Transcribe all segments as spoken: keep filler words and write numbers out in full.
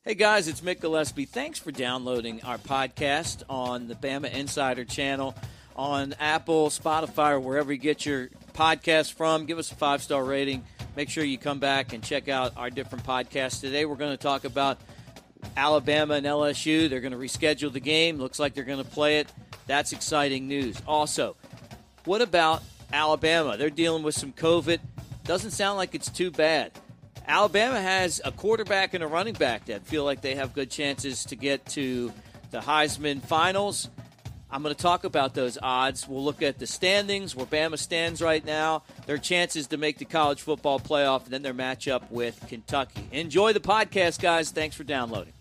Hey guys, it's Mick Gillespie. Thanks for downloading our podcast on the Bama Insider channel on Apple, Spotify, or wherever you get your podcast from. Give us a five-star rating. Make sure you come back and check out our different podcasts. Today we're going to talk about Alabama and L S U. They're going to reschedule the game. Looks like they're going to play it. That's exciting news. Also, what about Alabama? They're dealing with some COVID. Doesn't sound like it's too bad. Alabama has a quarterback and a running back that feel like they have good chances to get to the Heisman Finals. I'm going to talk about those odds. We'll look at the standings, where Bama stands right now, their chances to make the college football playoff, and then their matchup with Kentucky. Enjoy the podcast, guys. Thanks for downloading.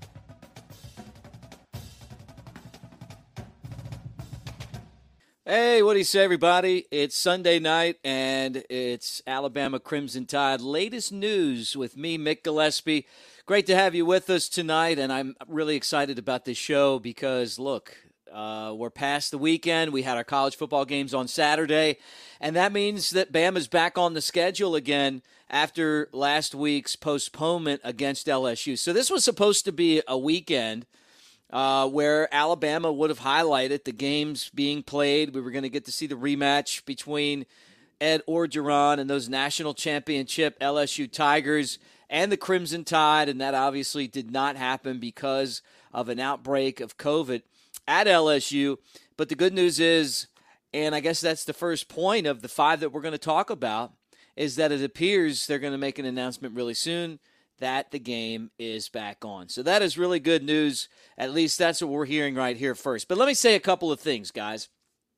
Hey, what do you say, everybody? It's Sunday night, and it's Alabama Crimson Tide. Latest news with me, Mick Gillespie. Great to have you with us tonight, and I'm really excited about this show because, look, uh, we're past the weekend. We had our college football games on Saturday, and that means that Bama's back on the schedule again after last week's postponement against L S U. So this was supposed to be a weekend Uh, where Alabama would have highlighted the games being played. We were going to get to see the rematch between Ed Orgeron and those national championship L S U Tigers and the Crimson Tide, and that obviously did not happen because of an outbreak of COVID at L S U. But the good news is, and I guess that's the first point of the five that we're going to talk about, is that it appears they're going to make an announcement really soon that the game is back on. So that is really good news. At least that's what we're hearing right here first. But let me say a couple of things, guys.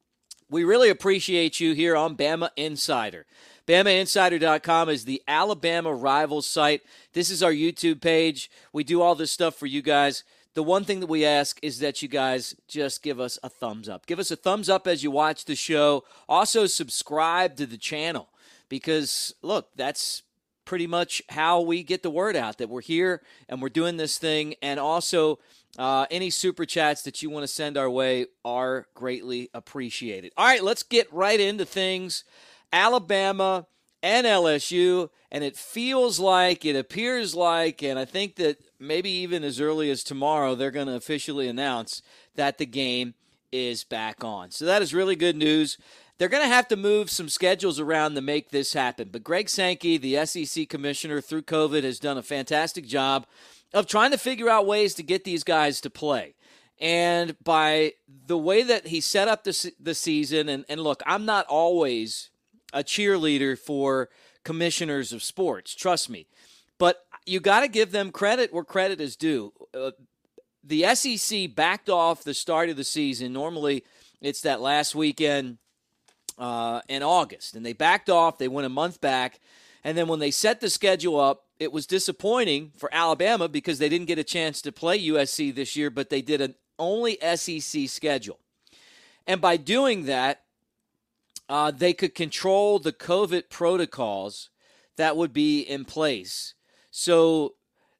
We really appreciate you here on Bama Insider. Bama Insider dot com is the Alabama Rivals site. This is our YouTube page. We do all this stuff for you guys. The one thing that we ask is that you guys just give us a thumbs up. Give us a thumbs up as you watch the show. Also, subscribe to the channel because, look, that's pretty much how we get the word out that we're here and we're doing this thing. And also, uh, any super chats that you want to send our way are greatly appreciated. All right, let's get right into things. Alabama and L S U, and it feels like, it appears like, and I think that maybe even as early as tomorrow, they're going to officially announce that the game is back on. So that is really good news. They're going to have to move some schedules around to make this happen. But Greg Sankey, the S E C commissioner through COVID, has done a fantastic job of trying to figure out ways to get these guys to play. And by the way that he set up the, the season, and, and look, I'm not always a cheerleader for commissioners of sports, trust me. But you got to give them credit where credit is due. Uh, the S E C backed off the start of the season. Normally, it's that last weekend Uh, in August, and they backed off. They went a month back, and then when they set the schedule up, it was disappointing for Alabama because they didn't get a chance to play U S C this year, but they did an only S E C schedule. And by doing that, uh, they could control the COVID protocols that would be in place. So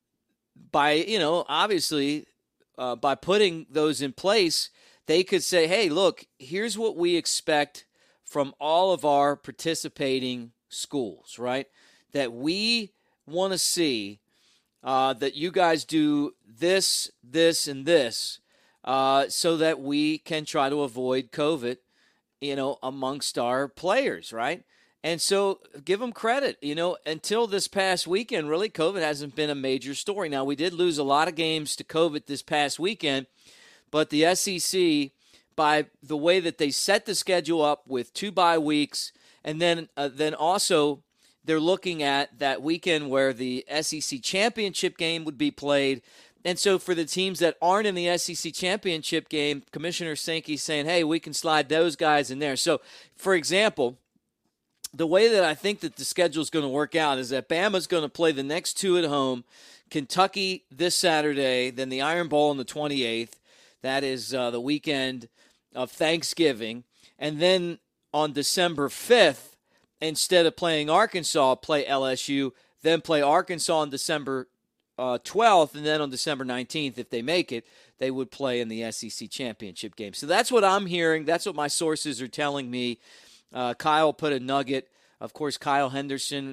by, you know, obviously, uh, by putting those in place, they could say, hey, look, here's what we expect from all of our participating schools, right? That we want to see uh, that you guys do this, this, and this uh, so that we can try to avoid COVID, you know, amongst our players, right? And so give them credit. You know, until this past weekend, really, COVID hasn't been a major story. Now, we did lose a lot of games to COVID this past weekend, but the S E C, by the way that they set the schedule up with two bye weeks, and then uh, then also they're looking at that weekend where the S E C championship game would be played. And so for the teams that aren't in the S E C championship game, Commissioner Sankey's saying, hey, we can slide those guys in there. So, for example, the way that I think that the schedule is going to work out is that Bama's going to play the next two at home, Kentucky this Saturday, then the Iron Bowl on the twenty-eighth. That is uh, the weekend of Thanksgiving. And then on December fifth, instead of playing Arkansas, play L S U, then play Arkansas on December uh, twelfth, and then on December nineteenth, if they make it, they would play in the S E C championship game. So that's what I'm hearing. That's what my sources are telling me. Uh, Kyle put a nugget. Of course, Kyle Henderson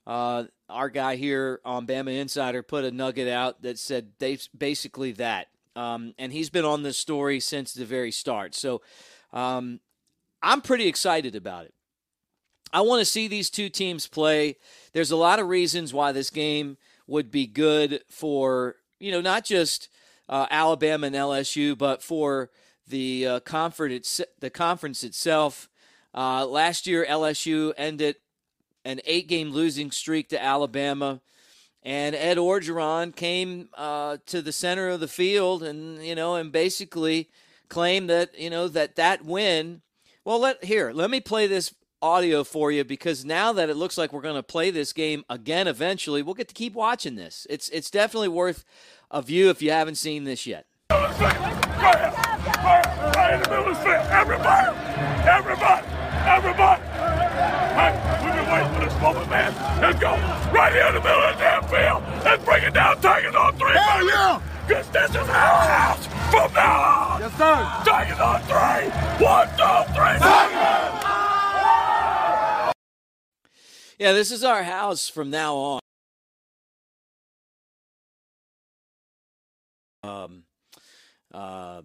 Uh, our guy here on Bama Insider put a nugget out that said they basically that. Um, and he's been on this story since the very start. So um, I'm pretty excited about it. I want to see these two teams play. There's a lot of reasons why this game would be good for, you know, not just uh, Alabama and L S U, but for the uh, conference, the conference itself. Uh, last year, L S U ended an eight-game losing streak to Alabama, and Ed Orgeron came uh, to the center of the field and, you know, and basically claimed that, you know, that that win. Well, let here, let me play this audio for you, because now that it looks like we're going to play this game again eventually, we'll get to keep watching this. It's it's definitely worth a view if you haven't seen this yet. Right in the middle of the field. Everybody, everybody, everybody. Hey, we've been waiting for this moment, man. Let's go. Right here in the middle of the damn field. Let's bring it down. Tigers on three. Hell yeah. Because this is our house from now on. Yes, sir. Tigers on three. One, two, three. Tigers. Yeah, this is our house from now on. Um, uh,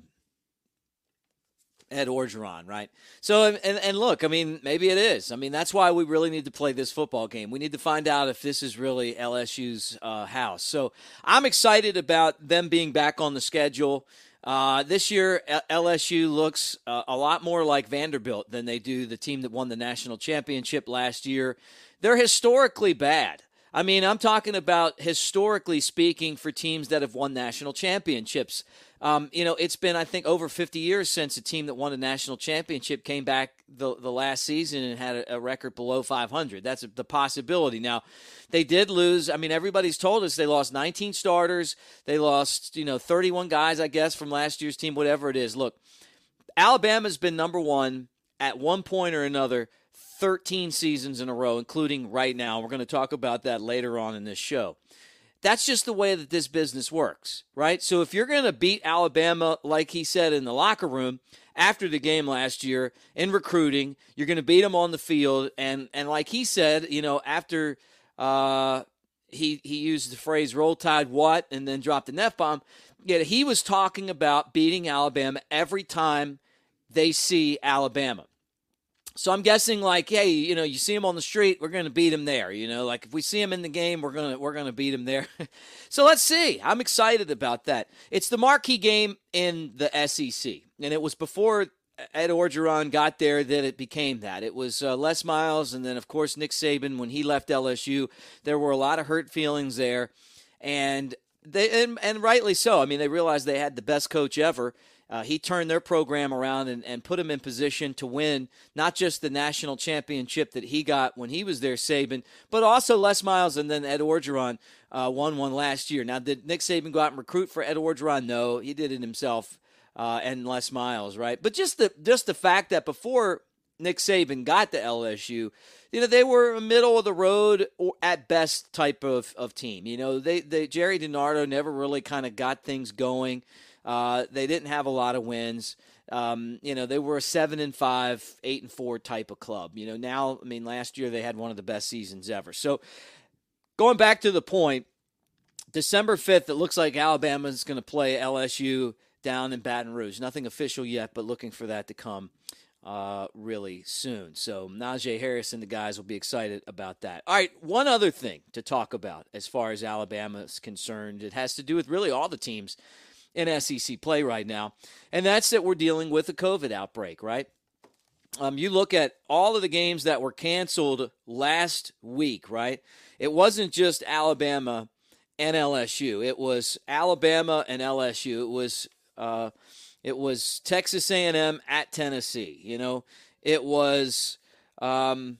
Ed Orgeron, right? So, and, and look, I mean, maybe it is. I mean, that's why we really need to play this football game. We need to find out if this is really L S U's uh, house. So I'm excited about them being back on the schedule. Uh, this year, L S U looks uh, a lot more like Vanderbilt than they do the team that won the national championship last year. They're historically bad. I mean, I'm talking about historically speaking for teams that have won national championships. Um, you know, it's been, I think, over fifty years since a team that won a national championship came back the, the last season and had a, a record below five hundred. That's a, the possibility. Now, they did lose. I mean, everybody's told us they lost nineteen starters. They lost, you know, thirty-one guys, I guess, from last year's team, whatever it is. Look, Alabama's been number one at one point or another thirteen seasons in a row, including right now. We're going to talk about that later on in this show. That's just the way that this business works, right? So if you're going to beat Alabama, like he said in the locker room after the game last year in recruiting, you're going to beat them on the field. And and like he said, you know, after uh, he he used the phrase "roll tide what" and then dropped the F-bomb, yeah, he was talking about beating Alabama every time they see Alabama. So I'm guessing, like, hey, you know, you see him on the street, we're going to beat him there. You know, like if we see him in the game, we're going to we're going to beat him there. So let's see. I'm excited about that. It's the marquee game in the S E C, and it was before Ed Orgeron got there that it became that. It was uh, Les Miles, and then of course Nick Saban when he left L S U. There were a lot of hurt feelings there, and they and, and rightly so. I mean, they realized they had the best coach ever. Uh, he turned their program around and, and put them in position to win not just the national championship that he got when he was there, Saban, but also Les Miles and then Ed Orgeron uh, won one last year. Now, did Nick Saban go out and recruit for Ed Orgeron? No, he did it himself uh, and Les Miles, right? But just the just the fact that before Nick Saban got to L S U, you know, they were a middle of the road or at best type of, of team. You know, they, they Jerry DiNardo never really kind of got things going. Uh, they didn't have a lot of wins. Um, you know, they were a seven and five, eight and four type of club. You know, now, I mean, last year they had one of the best seasons ever. So going back to the point, December fifth, it looks like Alabama's going to play L S U down in Baton Rouge. Nothing official yet, but looking for that to come uh, really soon. So Najee Harris and the guys will be excited about that. All right, one other thing to talk about as far as Alabama is concerned. It has to do with really all the teams in S E C play right now, and that's that we're dealing with a COVID outbreak, right? Um, you look at all of the games that were canceled last week, right? It wasn't just Alabama and L S U. It was Alabama and L S U. It was uh, it was Texas A and M at Tennessee. You know, it was um,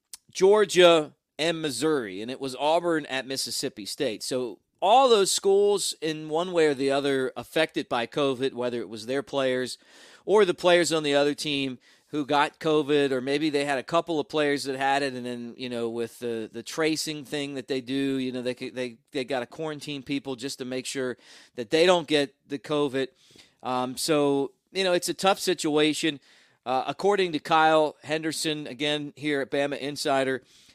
Georgia and Missouri, and it was Auburn at Mississippi State. So all those schools, in one way or the other, affected by COVID, whether it was their players or the players on the other team who got COVID, or maybe they had a couple of players that had it, and then, you know, with the, the tracing thing that they do, you know, they they they got to quarantine people just to make sure that they don't get the COVID. Um, so, you know, it's a tough situation. Uh, according to Kyle Henderson, again, here at Bama Insider,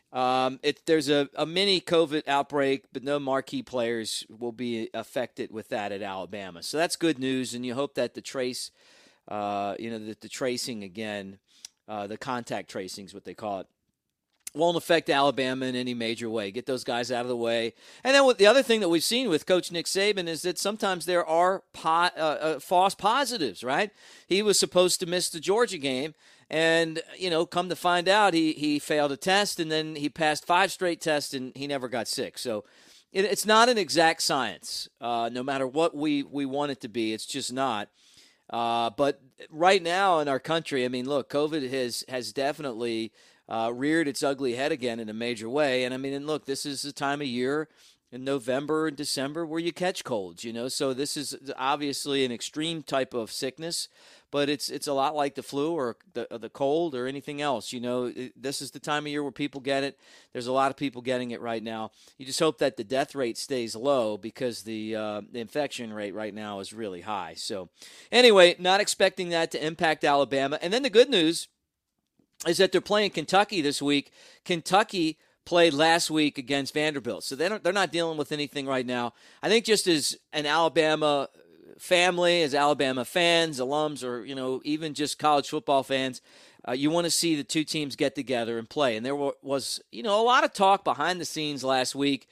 Um, it, there's a, a mini COVID outbreak, but no marquee players will be affected with that at Alabama. So that's good news, and you hope that the trace, uh, you know, that the tracing again, uh, the contact tracing is what they call it, won't affect Alabama in any major way. Get those guys out of the way. And then what, the other thing that we've seen with Coach Nick Saban is that sometimes there are po- uh, uh, false positives, right? He was supposed to miss the Georgia game, and, you know, come to find out he, he failed a test, and then he passed five straight tests, and he never got sick. So it, it's not an exact science, uh, no matter what we, we want it to be. It's just not. Uh, but right now in our country, I mean, look, COVID has has definitely – Uh, reared its ugly head again in a major way. And I mean, and look, this is the time of year in November and December where you catch colds, you know, so this is obviously an extreme type of sickness, but it's it's a lot like the flu or the, or the cold or anything else. You know, it, this is the time of year where people get it. There's a lot of people getting it right now. You just hope that the death rate stays low because the, uh, the infection rate right now is really high. So anyway, not expecting that to impact Alabama. And then the good news is that they're playing Kentucky this week. Kentucky played last week against Vanderbilt, so they don't, they're not dealing with anything right now. I think just as an Alabama family, as Alabama fans, alums, or you know even just college football fans, uh, you want to see the two teams get together and play. And there was you know a lot of talk behind the scenes last week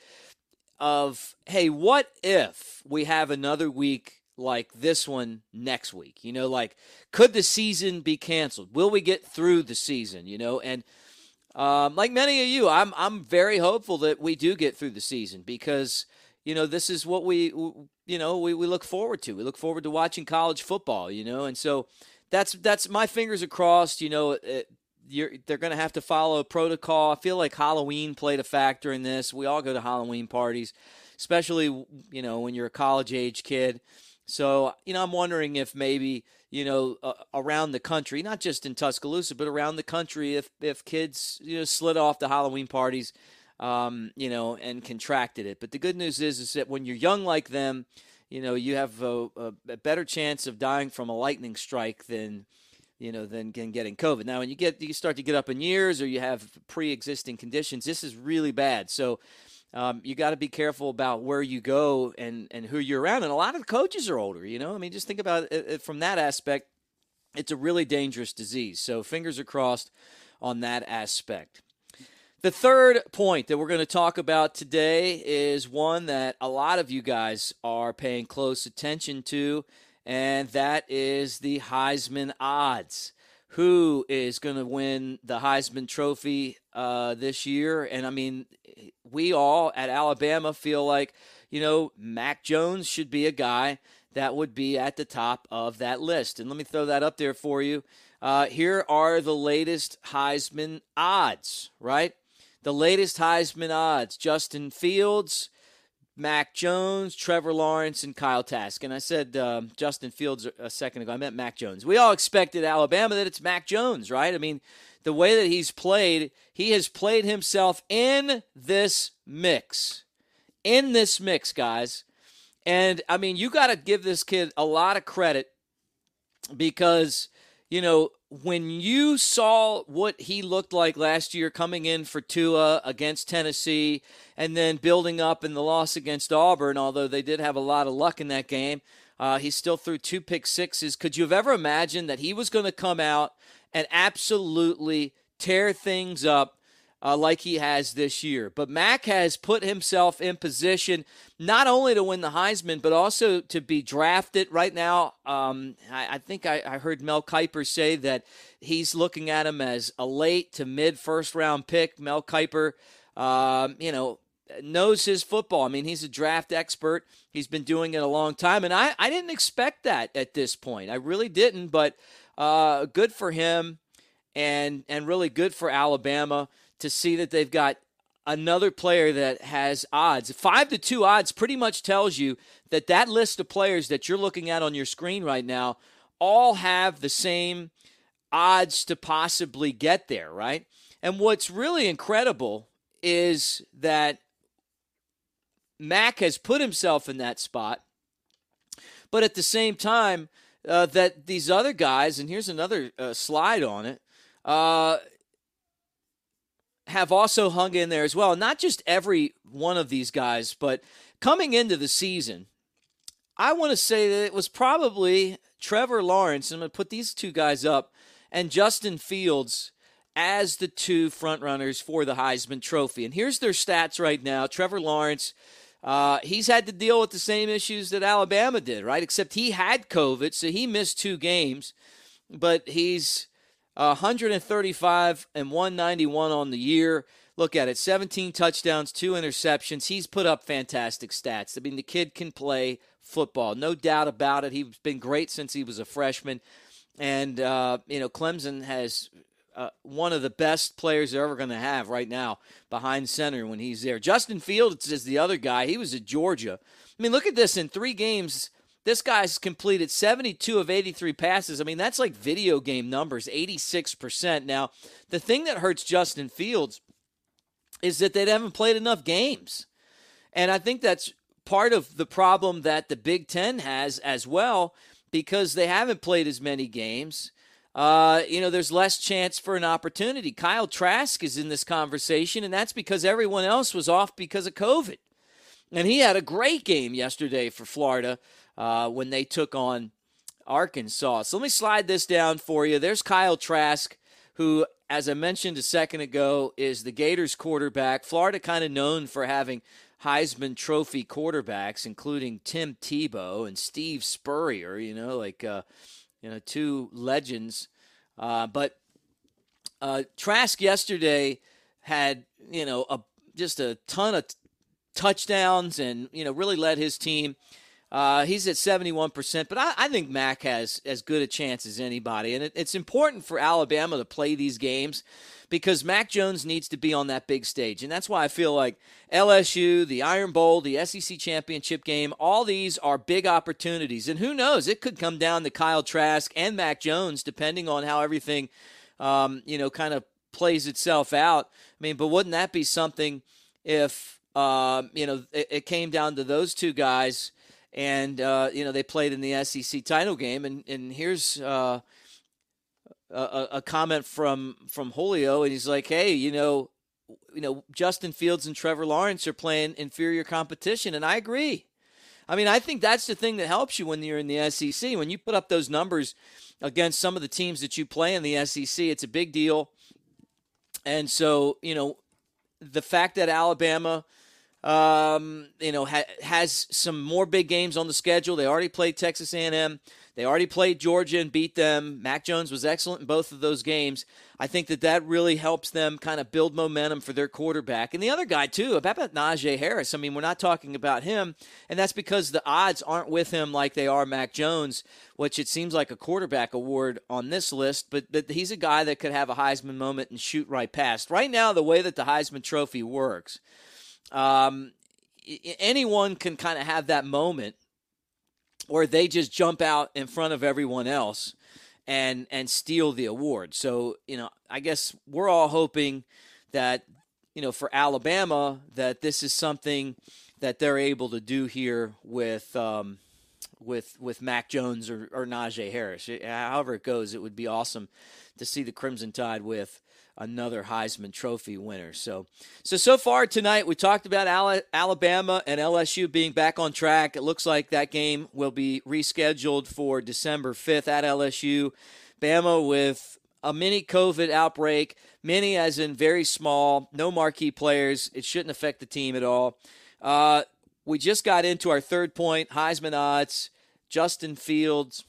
of, hey, what if we have another week like this one next week? You know, like, could the season be canceled? Will we get through the season? You know, and um, like many of you, I'm I'm very hopeful that we do get through the season because, you know, this is what we, you know, we, we look forward to. We look forward to watching college football, you know, and so that's that's my fingers are crossed. You know, it, you're, they're going to have to follow protocol. I feel like Halloween played a factor in this. We all go to Halloween parties, especially, you know, when you're a college-age kid. So, you know, I'm wondering if maybe, you know, uh, around the country, not just in Tuscaloosa, but around the country, if if kids, you know, slid off the Halloween parties, um, you know, and contracted it. But the good news is, is that when you're young like them, you know, you have a, a, a better chance of dying from a lightning strike than, you know, than getting COVID. Now, when you get you start to get up in years or you have pre-existing conditions, this is really bad. So, Um, you got to be careful about where you go and, and who you're around. And a lot of the coaches are older, you know. I mean, just think about it from that aspect. It's a really dangerous disease. So fingers are crossed on that aspect. The third point that we're going to talk about today is one that a lot of you guys are paying close attention to, and that is the Heisman odds. Who is going to win the Heisman Trophy uh, this year? And, I mean, we all at Alabama feel like, you know, Mac Jones should be a guy that would be at the top of that list. And let me throw that up there for you. Uh, here are the latest Heisman odds, right? The latest Heisman odds. Justin Fields, Mac Jones, Trevor Lawrence, and Kyle Trask. And I said um, Justin Fields a second ago. I meant Mac Jones. We all expected Alabama that it's Mac Jones, right? I mean, the way that he's played, he has played himself in this mix. In this mix, guys. And, I mean, you got to give this kid a lot of credit because, you know, when you saw what he looked like last year coming in for Tua against Tennessee and then building up in the loss against Auburn, although they did have a lot of luck in that game, uh, he still threw two pick sixes. Could you have ever imagined that he was going to come out and absolutely tear things up uh, like he has this year? But Mac has put himself in position not only to win the Heisman, but also to be drafted right now. Um, I, I think I, I heard Mel Kiper say that he's looking at him as a late to mid first round pick. Mel Kiper, um, you know, knows his football. I mean, he's a draft expert. He's been doing it a long time. And I, I didn't expect that at this point. I really didn't, but uh, good for him and and really good for Alabama to see that they've got another player that has odds. Five to two odds pretty much tells you that that list of players that you're looking at on your screen right now all have the same odds to possibly get there, right? And what's really incredible is that Mac has put himself in that spot, but at the same time uh, that these other guys, and here's another uh, slide on it, uh, have also hung in there as well. Not just every one of these guys, but coming into the season, I want to say that it was probably Trevor Lawrence, I'm going to put these two guys up, and Justin Fields as the two frontrunners for the Heisman Trophy. And here's their stats right now. Trevor Lawrence, uh, he's had to deal with the same issues that Alabama did, right? Except he had COVID, so he missed two games. But he's uh, one thirty-five and one ninety-one on the year. Look at it, seventeen touchdowns, two interceptions. He's put up fantastic stats. I mean, the kid can play football, no doubt about it. He's been great since he was a freshman. And, uh, you know, Clemson has uh, one of the best players they're ever going to have right now behind center when he's there. Justin Fields is the other guy. He was at Georgia. I mean, look at this. In three games, this guy's completed seventy-two of eighty-three passes. I mean, that's like video game numbers, eighty-six percent. Now, the thing that hurts Justin Fields is that they haven't played enough games. And I think that's part of the problem that the Big Ten has as well, because they haven't played as many games. Uh, you know, there's less chance for an opportunity. Kyle Trask is in this conversation, and that's because everyone else was off because of COVID. And he had a great game yesterday for Florida uh, when they took on Arkansas. So let me slide this down for you. There's Kyle Trask, who, as I mentioned a second ago, is the Gators quarterback. Florida kind of known for having Heisman Trophy quarterbacks, including Tim Tebow and Steve Spurrier, you know, like, uh, you know, two legends. Uh, but uh, Trask yesterday had, you know, a, just a ton of t- touchdowns and, you know, really led his team. Uh, he's at seventy-one percent, but I, I think Mac has as good a chance as anybody. And it, it's important for Alabama to play these games because Mac Jones needs to be on that big stage. And that's why I feel like L S U, the Iron Bowl, the S E C championship game, all these are big opportunities. And who knows, it could come down to Kyle Trask and Mac Jones, depending on how everything, um, you know, kind of plays itself out. I mean, but wouldn't that be something if, um, you know, it, it came down to those two guys and, uh, you know, they played in the S E C title game. And, and here's uh, a, a comment from, from Julio, and he's like, hey, you know, you know, Justin Fields and Trevor Lawrence are playing inferior competition, and I agree. I mean, I think that's the thing that helps you when you're in the S E C. When you put up those numbers against some of the teams that you play in the S E C, it's a big deal. And so, you know, the fact that Alabama – Um, you know, ha- has some more big games on the schedule. They already played Texas A and M. They already played Georgia and beat them. Mac Jones was excellent in both of those games. I think that that really helps them kind of build momentum for their quarterback. And the other guy, too, about Najee Harris. I mean, we're not talking about him, and that's because the odds aren't with him like they are Mac Jones, which it seems like a quarterback award on this list, but, but he's a guy that could have a Heisman moment and shoot right past. Right now, the way that the Heisman Trophy works, Um, anyone can kind of have that moment where they just jump out in front of everyone else and and steal the award. So, you know, I guess we're all hoping that, you know, for Alabama, that this is something that they're able to do here with um, with with Mac Jones or, or Najee Harris. However it goes, it would be awesome to see the Crimson Tide with another Heisman Trophy winner. So, so so far tonight, we talked about Alabama and L S U being back on track. It looks like that game will be rescheduled for December fifth at L S U. Bama with a mini COVID outbreak, mini as in very small, no marquee players. It shouldn't affect the team at all. Uh, we just got into our third point, Heisman odds. Justin Fields,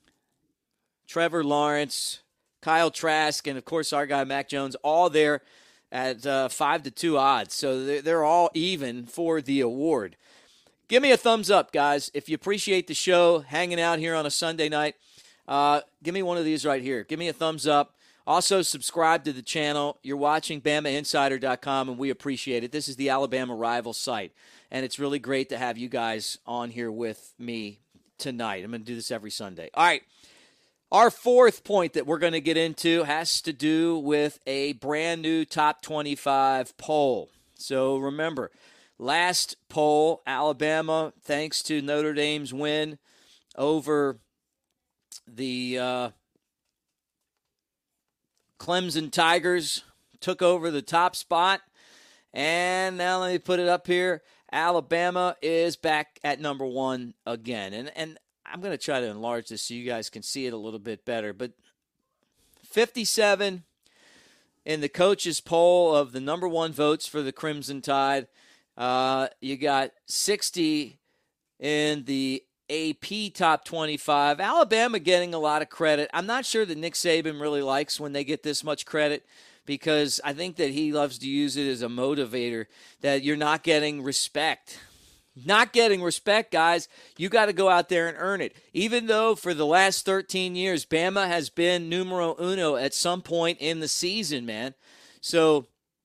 Trevor Lawrence, Kyle Trask, and, of course, our guy Mac Jones, all there at uh, five to two odds. So they're, they're all even for the award. Give me a thumbs up, guys. If you appreciate the show, hanging out here on a Sunday night, uh, give me one of these right here. Give me a thumbs up. Also, subscribe to the channel. You're watching Bama Insider dot com, and we appreciate it. This is the Alabama rival site, and it's really great to have you guys on here with me tonight. I'm going to do this every Sunday. All right. Our fourth point that we're going to get into has to do with a brand new top twenty-five poll. So remember, last poll, Alabama, thanks to Notre Dame's win over the uh, Clemson Tigers, took over the top spot. And now let me put it up here. Alabama is back at number one again. And and I'm going to try to enlarge this so you guys can see it a little bit better. But fifty-seven in the coaches' poll of the number one votes for the Crimson Tide. Uh, you got sixty in the A P top twenty-five. Alabama getting a lot of credit. I'm not sure that Nick Saban really likes when they get this much credit, because I think that he loves to use it as a motivator, that you're not getting respect. Not getting respect, guys. You got to go out there and earn it. Even though for the last thirteen years, Bama has been numero uno at some point in the season, man. So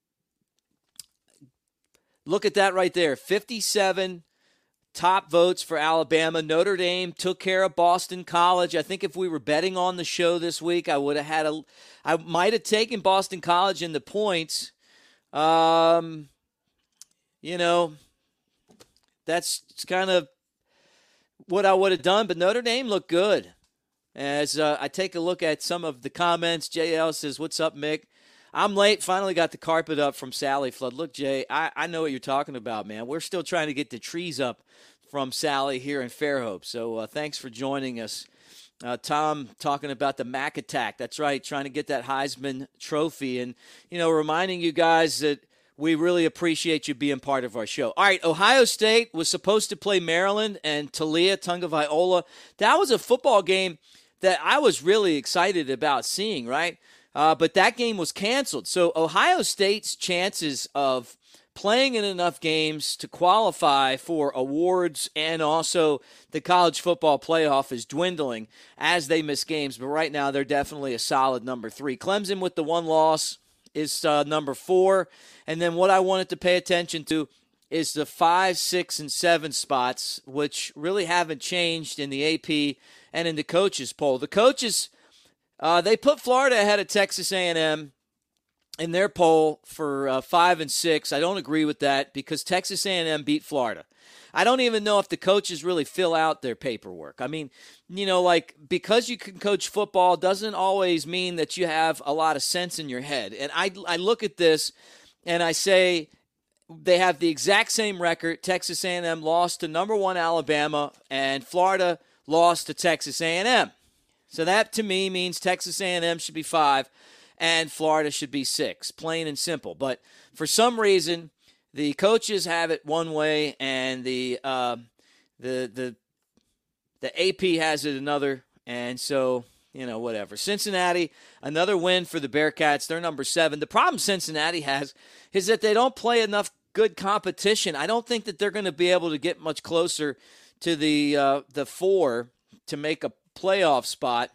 look at that right there. fifty-seven top votes for Alabama. Notre Dame took care of Boston College. I think if we were betting on the show this week, I would have had a, I might have taken Boston College in the points. Um, you know, that's kind of what I would have done, but Notre Dame looked good. As uh, I take a look at some of the comments, J L says, "What's up, Mick? I'm late. Finally got the carpet up from Sally Flood." Look, Jay, I, I know what you're talking about, man. We're still trying to get the trees up from Sally here in Fairhope. So uh, thanks for joining us. Uh, Tom talking about the Mac attack. That's right, trying to get that Heisman Trophy. And, you know, reminding you guys that we really appreciate you being part of our show. All right, Ohio State was supposed to play Maryland and Talia Tagovailoa. That was a football game that I was really excited about seeing, right? Uh, but that game was canceled. So Ohio State's chances of playing in enough games to qualify for awards and also the college football playoff is dwindling as they miss games. But right now, they're definitely a solid number three. Clemson with the one loss is uh, number four. And then what I wanted to pay attention to is the five, six, and seven spots, which really haven't changed in the A P and in the coaches poll. The coaches, uh, they put Florida ahead of Texas A and M in their poll for uh, five and six. I don't agree with that because Texas A and M beat Florida. I don't even know if the coaches really fill out their paperwork. I mean, you know, like, because you can coach football doesn't always mean that you have a lot of sense in your head. And I, I look at this and I say they have the exact same record. Texas A and M lost to number one Alabama, and Florida lost to Texas A and M. So that, to me, means Texas A and M should be five and Florida should be six, plain and simple. But for some reason, the coaches have it one way, and the uh, the the the A P has it another. And so, you know, whatever. Cincinnati, another win for the Bearcats. They're number seven. The problem Cincinnati has is that they don't play enough good competition. I don't think that they're going to be able to get much closer to the uh, the four to make a playoff spot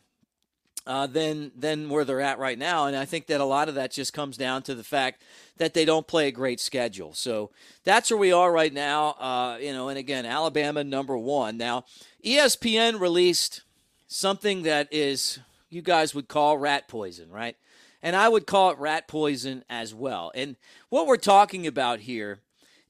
uh, than than where they're at right now. And I think that a lot of that just comes down to the fact that they don't play a great schedule. So that's where we are right now. Uh, you know, and again, Alabama number one. Now, E S P N released something that is, you guys would call rat poison, right? And I would call it rat poison as well. And what we're talking about here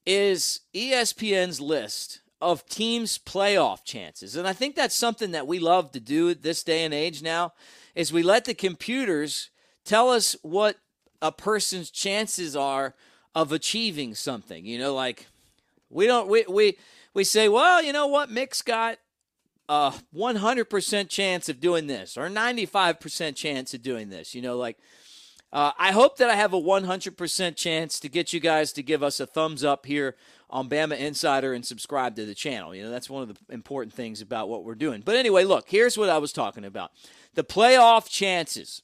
is E S P N's list of teams' playoff chances. And I think that's something that we love to do at this day and age now, is we let the computers tell us what a person's chances are of achieving something. You know, like, we don't, we, we, we say, well, you know what, Mick's got a one hundred percent chance of doing this, or ninety-five percent chance of doing this. You know, like, uh, I hope that I have a one hundred percent chance to get you guys to give us a thumbs up here on Bama Insider and subscribe to the channel. You know, that's one of the important things about what we're doing. But anyway, look, here's what I was talking about. The playoff chances.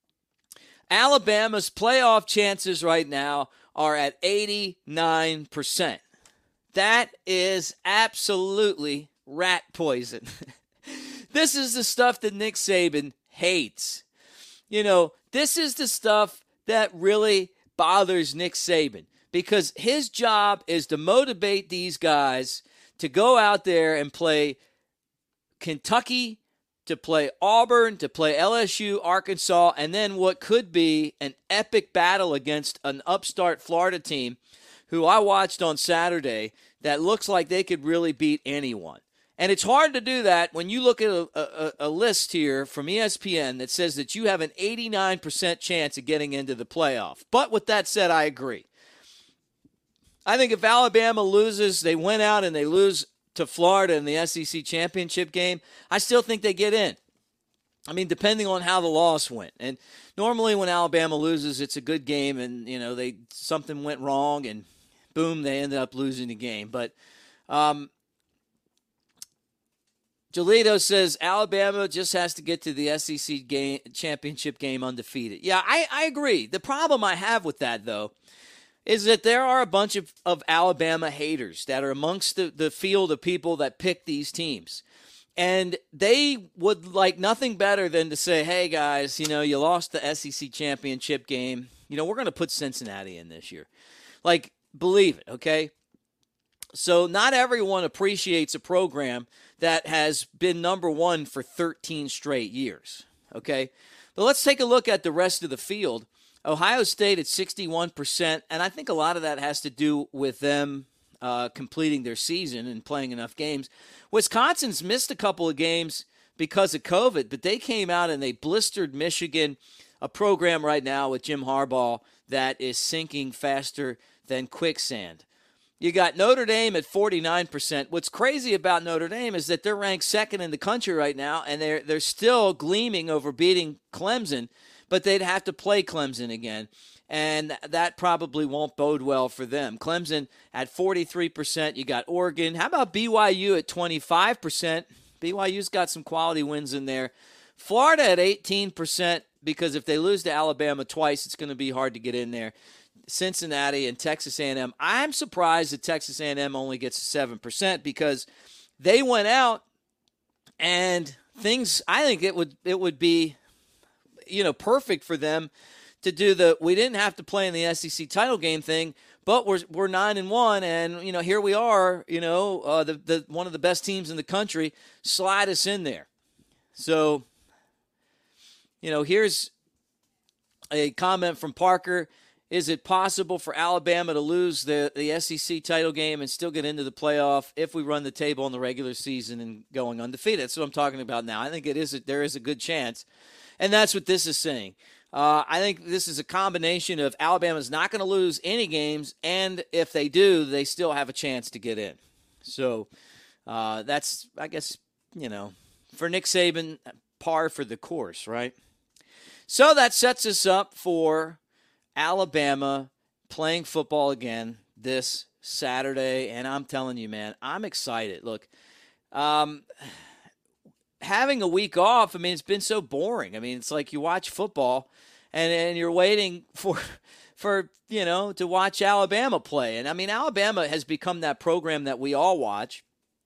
Alabama's playoff chances right now are at eighty-nine percent. That is absolutely rat poison. This is the stuff that Nick Saban hates. You know, this is the stuff that really bothers Nick Saban, because his job is to motivate these guys to go out there and play Kentucky, to play Auburn, to play L S U, Arkansas, and then what could be an epic battle against an upstart Florida team who I watched on Saturday that looks like they could really beat anyone. And it's hard to do that when you look at a, a, a list here from E S P N that says that you have an eighty-nine percent chance of getting into the playoff. But with that said, I agree. I think if Alabama loses, they went out and they lose to Florida in the S E C championship game, I still think they get in. I mean, depending on how the loss went. And normally when Alabama loses, it's a good game and, you know, they something went wrong and boom, they ended up losing the game. But um, Jolito says Alabama just has to get to the S E C game, championship game undefeated. Yeah, I, I agree. The problem I have with that, though, is that there are a bunch of, of Alabama haters that are amongst the, the field of people that pick these teams. And they would like nothing better than to say, hey, guys, you know, you lost the S E C championship game. You know, we're going to put Cincinnati in this year. Like, believe it, okay? So not everyone appreciates a program that has been number one for thirteen straight years, okay? But let's take a look at the rest of the field. Ohio State at sixty-one percent, and I think a lot of that has to do with them uh, completing their season and playing enough games. Wisconsin's missed a couple of games because of COVID, but they came out and they blistered Michigan, a program right now with Jim Harbaugh that is sinking faster than quicksand. You got Notre Dame at forty-nine percent. What's crazy about Notre Dame is that they're ranked second in the country right now, and they're they're still gleaming over beating Clemson, but they'd have to play Clemson again, and that probably won't bode well for them. Clemson at forty-three percent. You got Oregon. How about B Y U at twenty-five percent? B Y U's got some quality wins in there. Florida at eighteen percent, because if they lose to Alabama twice, it's going to be hard to get in there. Cincinnati and Texas A and M. I'm surprised that Texas A and M only gets seven percent because they went out and things, I think it would it would be, you know, perfect for them to do the, we didn't have to play in the S E C title game thing, but we're we're nine and one, and you know, here we are, you know, uh, the the one of the best teams in the country, slide us in there. So, you know, here's a comment from Parker. Is it possible for Alabama to lose the, the S E C title game and still get into the playoff if we run the table in the regular season and going undefeated? That's what I'm talking about now. I think it is a, there is a good chance, and that's what this is saying. Uh, I think this is a combination of Alabama's not going to lose any games, and if they do, they still have a chance to get in. So uh, that's, I guess, you know, for Nick Saban, par for the course, right? So that sets us up for Alabama playing football again this Saturday, and I'm telling you, man, I'm excited. Look, um, having a week off, I mean, it's been so boring. I mean, it's like you watch football, and, and you're waiting for, for, you know, to watch Alabama play. And, I mean, Alabama has become that program that we all watch,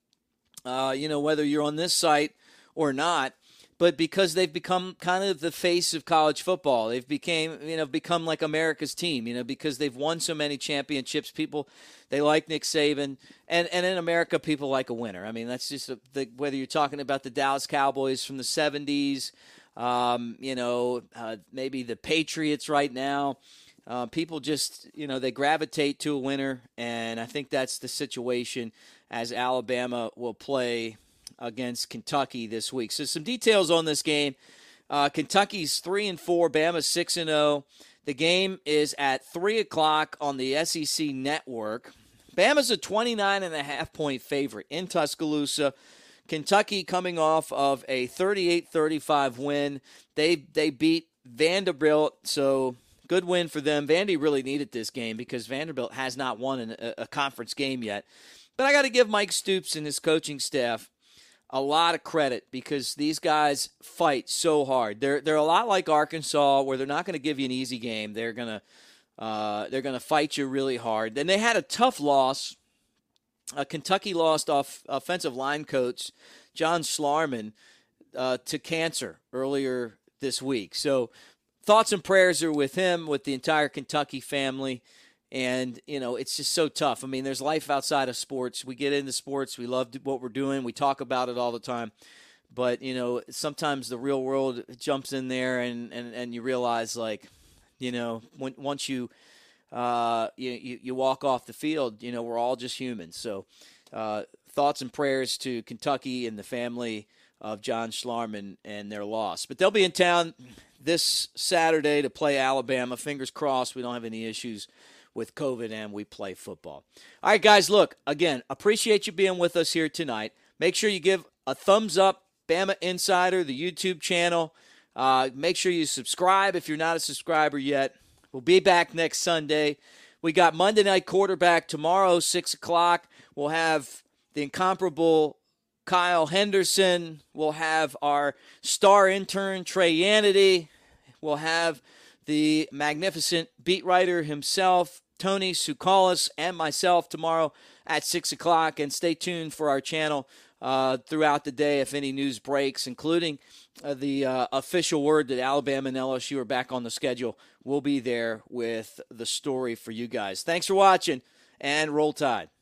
uh, you know, whether you're on this site or not. But because they've become kind of the face of college football, they've became, you know, become like America's team, you know, because they've won so many championships. People, they like Nick Saban, and, and in America, people like a winner. I mean, that's just a, the, whether you're talking about the Dallas Cowboys from the seventies, um, you know, uh, maybe the Patriots right now. Uh, people just, you know, they gravitate to a winner, and I think that's the situation as Alabama will play against Kentucky this week. So some details on this game. Uh, Kentucky's three and four, Bama's six and zero. The game is at three o'clock on the S E C Network. Bama's a twenty-nine and a half point favorite in Tuscaloosa. Kentucky coming off of a thirty-eight thirty-five win. They they beat Vanderbilt, so good win for them. Vandy really needed this game because Vanderbilt has not won an, a, a conference game yet. But I got to give Mike Stoops and his coaching staff a lot of credit because these guys fight so hard. They're they're a lot like Arkansas, where they're not going to give you an easy game. They're gonna uh, they're gonna fight you really hard. Then they had a tough loss. Uh, Kentucky lost off offensive line coach John Schlarman uh, to cancer earlier this week. So thoughts and prayers are with him, with the entire Kentucky family. And, you know, it's just so tough. I mean, there's life outside of sports. We get into sports. We love what we're doing. We talk about it all the time. But, you know, sometimes the real world jumps in there and, and, and you realize, like, you know, when, once you, uh, you, you you walk off the field, you know, we're all just humans. So uh, thoughts and prayers to Kentucky and the family of John Schlarman and their loss. But they'll be in town this Saturday to play Alabama. Fingers crossed we don't have any issues with COVID and we play football. All right, guys, look, again, appreciate you being with us here tonight. Make sure you give a thumbs up, Bama Insider, the YouTube channel. Uh, make sure you subscribe if you're not a subscriber yet. We'll be back next Sunday. We got Monday Night Quarterback tomorrow, six o'clock. We'll have the incomparable Kyle Henderson. We'll have our star intern, Trey Yanity. We'll have the magnificent beat writer himself, Tony Tsoukalas, and myself tomorrow at six o'clock. And stay tuned for our channel uh, throughout the day if any news breaks, including uh, the uh, official word that Alabama and L S U are back on the schedule. We'll be there with the story for you guys. Thanks for watching, and Roll Tide.